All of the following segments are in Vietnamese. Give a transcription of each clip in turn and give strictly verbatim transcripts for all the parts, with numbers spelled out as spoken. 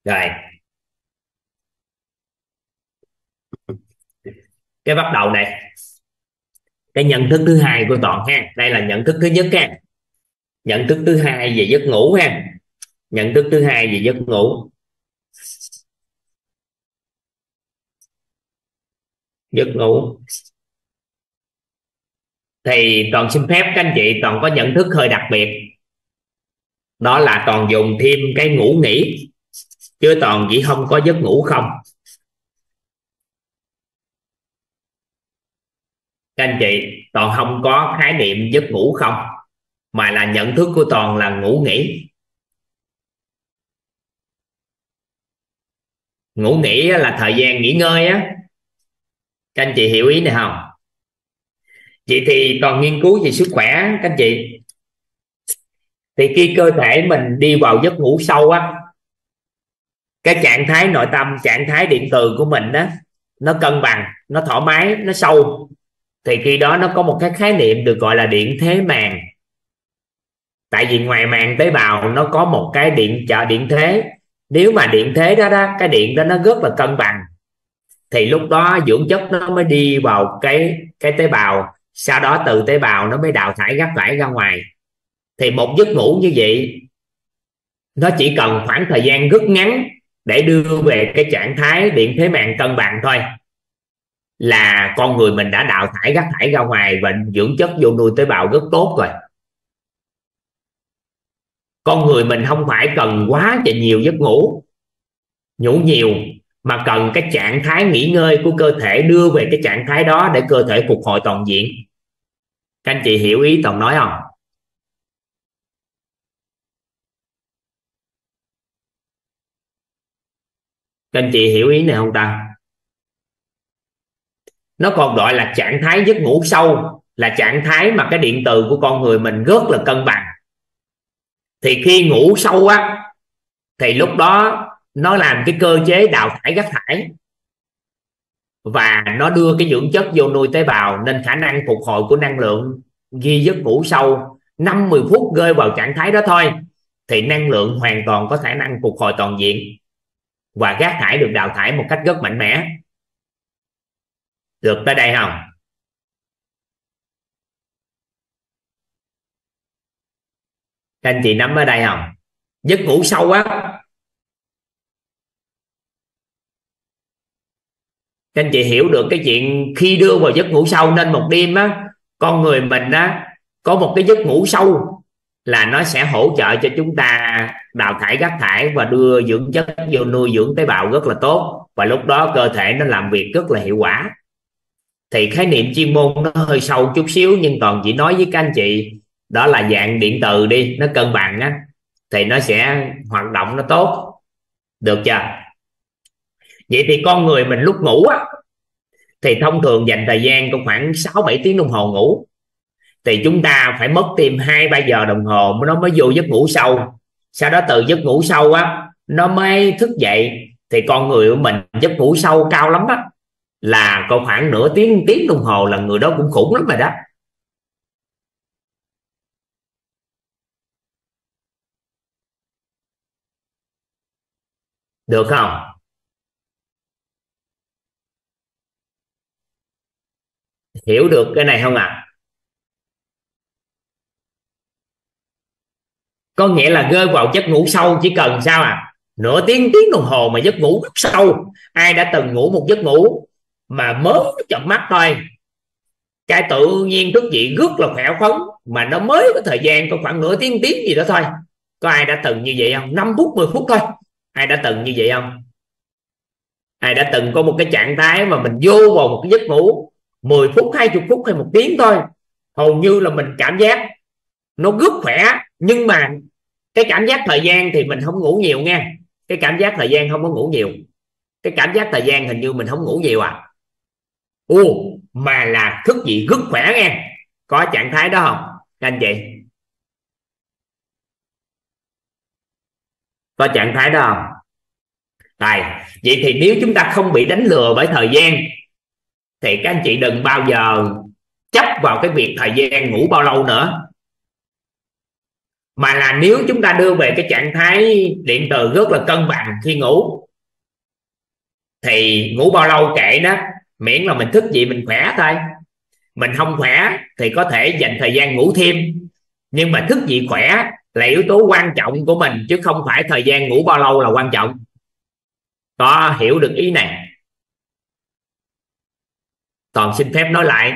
Rồi cái bắt đầu này, cái nhận thức thứ hai của Toàn ha. Đây là nhận thức thứ nhất ha. Nhận thức thứ hai về giấc ngủ ha. Nhận thức thứ hai về giấc ngủ. Giấc ngủ thì Toàn xin phép các anh chị, Toàn có nhận thức hơi đặc biệt. Đó là Toàn dùng thêm cái ngủ nghỉ, chứ Toàn chỉ không có giấc ngủ không. Các anh chị, Toàn không có khái niệm giấc ngủ không, mà là nhận thức của Toàn là ngủ nghỉ. Ngủ nghỉ là thời gian nghỉ ngơi á. Các anh chị hiểu ý này không? Vậy thì Toàn nghiên cứu về sức khỏe các anh chị, thì khi cơ thể mình đi vào giấc ngủ sâu á, cái trạng thái nội tâm, trạng thái điện từ của mình đó, nó cân bằng, nó thoải mái, nó sâu, thì khi đó nó có một cái khái niệm được gọi là điện thế màng. Tại vì ngoài màng tế bào nó có một cái điện trợ điện thế. Nếu mà điện thế đó đó, cái điện đó nó rất là cân bằng, thì lúc đó dưỡng chất nó mới đi vào cái cái tế bào, sau đó từ tế bào nó mới đào thải rác thải ra ngoài. Thì một giấc ngủ như vậy nó chỉ cần khoảng thời gian rất ngắn để đưa về cái trạng thái điện thế màng cân bằng thôi, là con người mình đã đào thải rác thải ra ngoài và dưỡng chất vô nuôi tế bào rất tốt rồi. Con người mình không phải cần quá và nhiều giấc ngủ, ngủ nhiều, mà cần cái trạng thái nghỉ ngơi của cơ thể đưa về cái trạng thái đó để cơ thể phục hồi toàn diện. Các anh chị hiểu ý Toàn nói không? Các anh chị hiểu ý này không ta? Nó còn gọi là trạng thái giấc ngủ sâu, là trạng thái mà cái điện từ của con người mình rất là cân bằng. Thì khi ngủ sâu á, thì lúc đó nó làm cái cơ chế đào thải rác thải và nó đưa cái dưỡng chất vô nuôi tế bào, nên khả năng phục hồi của năng lượng ghi giấc ngủ sâu năm mười phút rơi vào trạng thái đó thôi, thì năng lượng hoàn toàn có khả năng phục hồi toàn diện và rác thải được đào thải một cách rất mạnh mẽ. Được tới đây không? Các anh chị nắm ở đây không? Giấc ngủ sâu á, các anh chị hiểu được cái chuyện khi đưa vào giấc ngủ sâu, nên một đêm á, con người mình á có một cái giấc ngủ sâu là nó sẽ hỗ trợ cho chúng ta đào thải rác thải và đưa dưỡng chất vô nuôi dưỡng tế bào rất là tốt, và lúc đó cơ thể nó làm việc rất là hiệu quả. Thì khái niệm chuyên môn nó hơi sâu chút xíu, nhưng Toàn chỉ nói với các anh chị đó là dạng điện từ đi, nó cân bằng á, thì nó sẽ hoạt động nó tốt. Được chưa? Vậy thì con người mình lúc ngủ á, thì thông thường dành thời gian có khoảng sáu bảy tiếng đồng hồ ngủ, thì chúng ta phải mất thêm hai ba giờ đồng hồ nó mới vô giấc ngủ sâu. Sau đó từ giấc ngủ sâu á nó mới thức dậy. Thì con người của mình giấc ngủ sâu cao lắm á là có khoảng nửa tiếng tiếng đồng hồ, là người đó cũng khủng lắm rồi đó. Được không? Hiểu được cái này không ạ? À? Có nghĩa là rơi vào giấc ngủ sâu chỉ cần sao à, nửa tiếng tiếng đồng hồ mà giấc ngủ rất sâu. Ai đã từng ngủ một giấc ngủ mà mới chợp mắt thôi, cái tự nhiên thức dậy rất là khỏe khoắn, mà nó mới có thời gian có khoảng nửa tiếng tiếng gì đó thôi. Có ai đã từng như vậy không? Năm phút mười phút thôi. Ai đã từng như vậy không? Ai đã từng có một cái trạng thái mà mình vô vào một cái giấc ngủ mười phút, hai mươi phút hay một tiếng thôi, hầu như là mình cảm giác nó rất khỏe, nhưng mà cái cảm giác thời gian thì mình không ngủ nhiều nha. Cái cảm giác thời gian không có ngủ nhiều. Cái cảm giác thời gian hình như mình không ngủ nhiều à. Ồ, mà là thức dậy rất khỏe nha. Có trạng thái đó không các anh chị? Có trạng thái đó không? Rồi, vậy thì nếu chúng ta không bị đánh lừa bởi thời gian, thì các anh chị đừng bao giờ chấp vào cái việc thời gian ngủ bao lâu nữa, mà là nếu chúng ta đưa về cái trạng thái điện từ rất là cân bằng khi ngủ thì ngủ bao lâu kệ đó, miễn là mình thức dậy mình khỏe thôi. Mình không khỏe thì có thể dành thời gian ngủ thêm, nhưng mà thức dậy khỏe là yếu tố quan trọng của mình, chứ không phải thời gian ngủ bao lâu là quan trọng. Có hiểu được ý này? Toàn xin phép nói lại,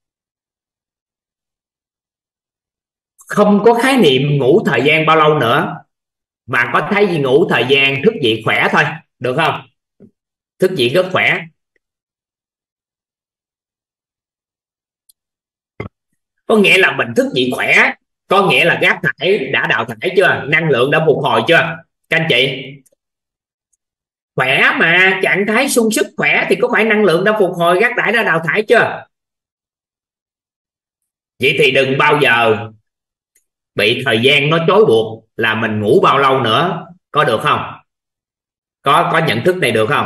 không có khái niệm ngủ thời gian bao lâu nữa, mà có thấy gì ngủ thời gian thức dậy khỏe thôi, được không? Thức dậy rất khỏe. Có nghĩa là mình thức dậy khỏe, có nghĩa là rác thải đã đào thải chưa, năng lượng đã phục hồi chưa các anh chị? Khỏe mà, trạng thái sung sức khỏe thì có phải năng lượng đã phục hồi, rác thải đã đào thải chưa? Vậy thì đừng bao giờ bị thời gian nó trói buộc là mình ngủ bao lâu nữa, có được không? Có có nhận thức này được không?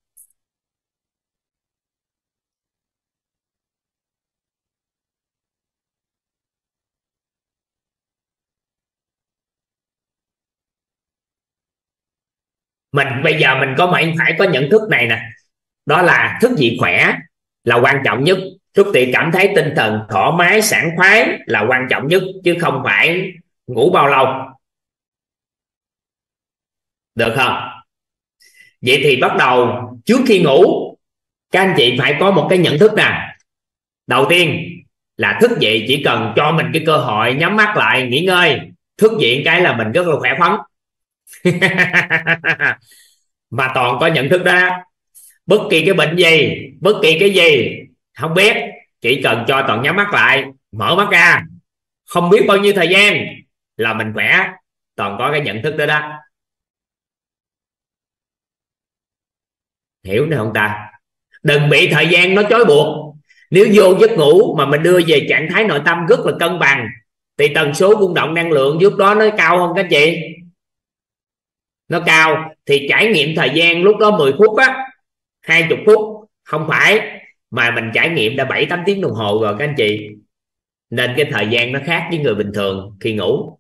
Mình bây giờ mình có phải phải có nhận thức này nè, đó là thức dậy khỏe là quan trọng nhất, thức dậy cảm thấy tinh thần thoải mái sảng khoái là quan trọng nhất, chứ không phải ngủ bao lâu, được không? Vậy thì bắt đầu trước khi ngủ các anh chị phải có một cái nhận thức nè. Đầu tiên là thức dậy chỉ cần cho mình cái cơ hội nhắm mắt lại nghỉ ngơi, thức dậy cái là mình rất là khỏe khoắn. Mà Toàn có nhận thức đó, bất kỳ cái bệnh gì, bất kỳ cái gì không biết, chỉ cần cho Toàn nhắm mắt lại, mở mắt ra không biết bao nhiêu thời gian là mình khỏe. Toàn có cái nhận thức đó đó, hiểu nữa không ta? Đừng bị thời gian nó trói buộc. Nếu vô giấc ngủ mà mình đưa về trạng thái nội tâm rất là cân bằng thì tần số rung động năng lượng lúc đó nó cao không các anh chị? Nó cao thì trải nghiệm thời gian lúc đó mười phút á, hai mươi phút không phải, mà mình trải nghiệm đã bảy tám tiếng đồng hồ rồi các anh chị. Nên cái thời gian nó khác với người bình thường khi ngủ.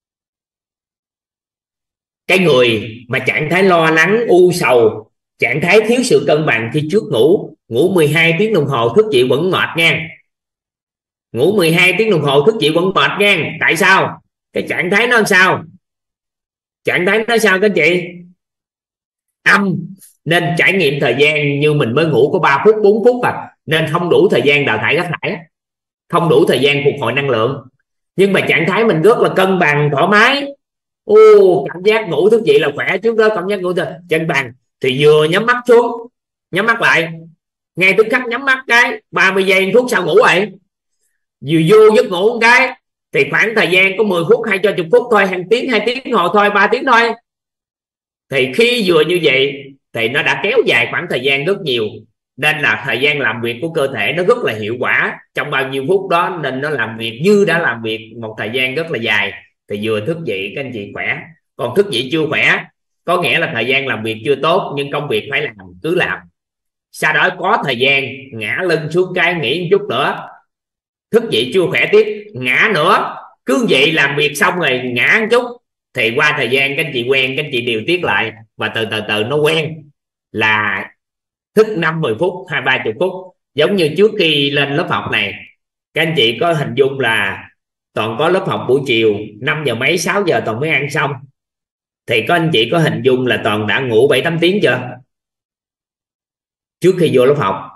Cái người mà trạng thái lo lắng u sầu, trạng thái thiếu sự cân bằng khi trước ngủ, ngủ mười hai tiếng đồng hồ thức dậy vẫn mệt nha. Ngủ mười hai tiếng đồng hồ thức dậy vẫn mệt nha. Tại sao? Cái trạng thái nó làm sao? Trạng thái nó sao các anh chị? Âm. Nên trải nghiệm thời gian như mình mới ngủ có ba phút bốn phút à, nên không đủ thời gian đào thải rác thải, không đủ thời gian phục hồi năng lượng. Nhưng mà trạng thái mình rất là cân bằng thoải mái, ô cảm giác ngủ thức dậy là khỏe. Trước đó cảm giác ngủ cân bằng thì vừa nhắm mắt xuống, nhắm mắt lại ngay tức khắc nhắm mắt cái ba mươi giây phút sau ngủ vậy, vừa vô giấc ngủ một cái thì khoảng thời gian có mười phút hay cho chục phút thôi, hàng tiếng hai tiếng hồi thôi, ba tiếng thôi. Thì khi vừa như vậy thì nó đã kéo dài khoảng thời gian rất nhiều, nên là thời gian làm việc của cơ thể nó rất là hiệu quả trong bao nhiêu phút đó, nên nó làm việc như đã làm việc một thời gian rất là dài. Thì vừa thức dậy các anh chị khỏe. Còn thức dậy chưa khỏe có nghĩa là thời gian làm việc chưa tốt, nhưng công việc phải làm cứ làm, sau đó có thời gian ngã lưng xuống cái nghỉ một chút nữa, thức dậy chưa khỏe tiếp ngã nữa, cứ vậy làm việc xong rồi ngã một chút, thì qua thời gian các anh chị quen, các anh chị điều tiết lại và từ từ từ nó quen là thức năm mười phút hai ba chục phút. Giống như trước khi lên lớp học này các anh chị có hình dung là Toàn có lớp học buổi chiều năm giờ mấy sáu giờ Toàn mới ăn xong, thì có anh chị có hình dung là Toàn đã ngủ bảy tám tiếng chưa trước khi vô lớp học?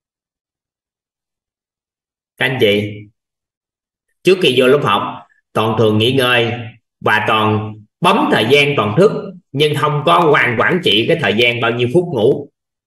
Các anh chị trước khi vô lớp học Toàn thường nghỉ ngơi và Toàn bấm thời gian Toàn thức, nhưng không có hoàn quản trị cái thời gian bao nhiêu phút ngủ.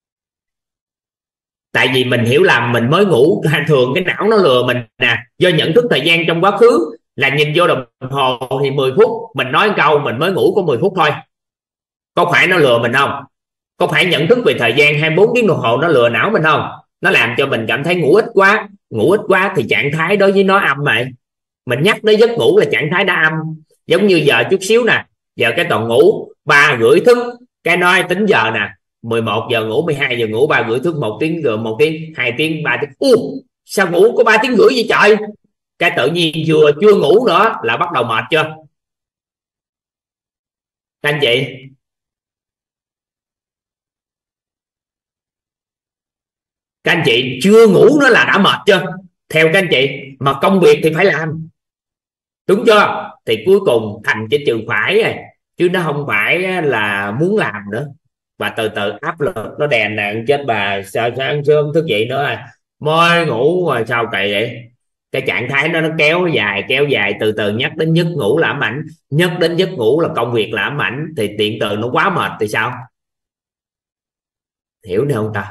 Tại vì mình hiểu là mình mới ngủ, thường cái não nó lừa mình nè, do nhận thức thời gian trong quá khứ là nhìn vô đồng hồ thì mười phút, mình nói câu mình mới ngủ có mười phút thôi. Có phải nó lừa mình không? Có phải nhận thức về thời gian hai mươi bốn tiếng đồng hồ nó lừa não mình không? Nó làm cho mình cảm thấy ngủ ít quá, ngủ ít quá thì trạng thái đối với nó âm vậy. Mình nhắc đến giấc ngủ là trạng thái đã âm. Giống như giờ chút xíu nè, giờ cái Toàn ngủ ba rưỡi thức, cái nói tính giờ nè, mười một giờ ngủ, mười hai giờ ngủ, ba rưỡi thức, một tiếng rồi một tiếng, hai tiếng, ba tiếng. U, sao ngủ có ba tiếng rưỡi vậy trời? Cái tự nhiên vừa chưa ngủ nữa là bắt đầu mệt chưa? Các anh chị, các anh chị chưa ngủ nó là đã mệt chưa? Theo các anh chị, mà công việc thì phải làm, đúng chưa? Thì cuối cùng thành cái chữ phải này, chứ nó không phải là muốn làm nữa. Và từ từ áp lực nó đè nặng chết bà. Sao sáng sớm thức dậy nữa à, mới ngủ rồi sao cày vậy? Cái trạng thái nó nó kéo dài kéo dài từ từ nhắc đến giấc ngủ là ám ảnh, nhắc đến giấc ngủ là công việc là ám ảnh, thì tiện từ nó quá mệt thì sao? Hiểu được không ta?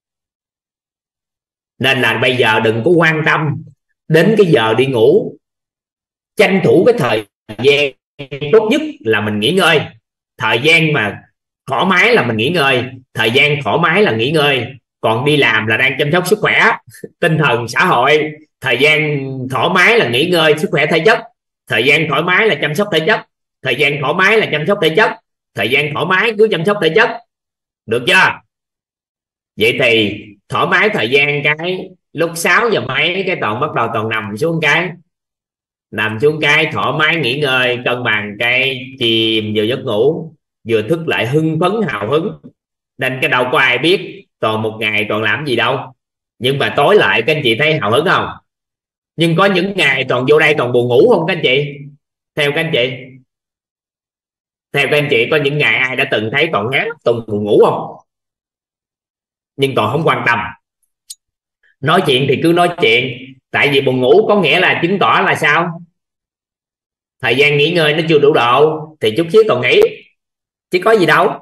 Nên là bây giờ đừng có quan tâm đến cái giờ đi ngủ, tranh thủ cái thời gian tốt nhất là mình nghỉ ngơi. Thời gian mà thoải mái là mình nghỉ ngơi, thời gian thoải mái là nghỉ ngơi, còn đi làm là đang chăm sóc sức khỏe tinh thần xã hội. Thời gian thoải mái là nghỉ ngơi sức khỏe thể chất, thời gian thoải mái là chăm sóc thể chất, thời gian thoải mái là chăm sóc thể chất, thời gian thoải mái cứ chăm sóc thể chất, được chưa? Vậy thì thoải mái thời gian cái lúc sáu giờ mấy cái toàn bắt đầu toàn nằm xuống cái, nằm xuống cái thoải mái nghỉ ngơi cân bằng cái chìm vào giấc ngủ, vừa thức lại hưng phấn hào hứng. Nên cái đâu có ai biết toàn một ngày toàn làm gì đâu, nhưng mà tối lại các anh chị thấy hào hứng không? Nhưng có những ngày toàn vô đây toàn buồn ngủ không các anh chị? Theo các anh chị, theo các anh chị có những ngày ai đã từng thấy toàn ngáp toàn buồn ngủ không? Nhưng toàn không quan tâm. Nói chuyện thì cứ nói chuyện, tại vì buồn ngủ có nghĩa là chứng tỏ là sao? Thời gian nghỉ ngơi nó chưa đủ độ thì chút xíu còn nghỉ, chứ có gì đâu.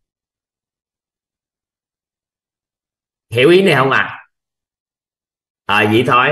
Hiểu ý này không à? Ờ à, vậy thôi.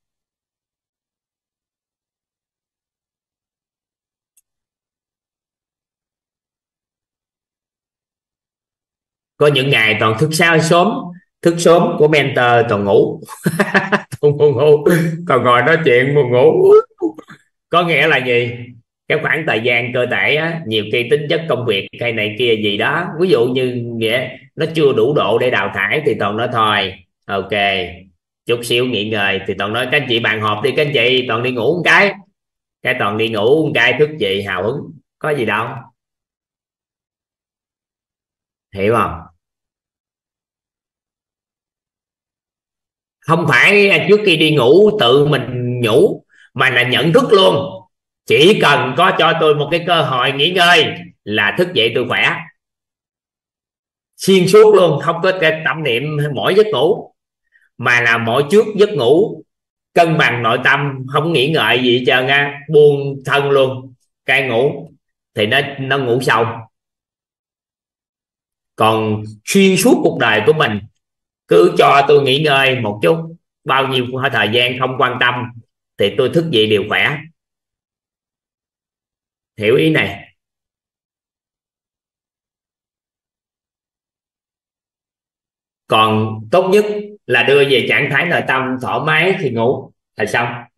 Có những ngày toàn thức sao sớm, thức sớm của mentor toàn ngủ toàn buồn ngủ, còn ngồi nói chuyện buồn ngủ. Có nghĩa là gì? Cái khoảng thời gian cơ thể á, nhiều khi tính chất công việc hay này kia gì đó, ví dụ như nghĩa nó chưa đủ độ để đào thải thì toàn nói thôi ok, chút xíu nghỉ ngơi. Thì toàn nói các anh chị bàn họp đi, các anh chị toàn đi ngủ một cái, cái toàn đi ngủ một cái thức dậy hào hứng, có gì đâu. Hiểu không? Không phải trước khi đi ngủ tự mình nhủ, mà là nhận thức luôn, chỉ cần có cho tôi một cái cơ hội nghỉ ngơi là thức dậy tôi khỏe xuyên suốt luôn, không có cái tâm niệm mỗi giấc ngủ, mà là mỗi trước giấc ngủ cân bằng nội tâm, không nghĩ ngợi gì hết trơn á, buông thân luôn, cái ngủ thì nó nó ngủ sâu. Còn xuyên suốt cuộc đời của mình cứ cho tôi nghỉ ngơi một chút, bao nhiêu thời gian không quan tâm, thì tôi thức dậy đều khỏe. Hiểu ý này? Còn tốt nhất là đưa về trạng thái nội tâm thoải mái thì ngủ là xong.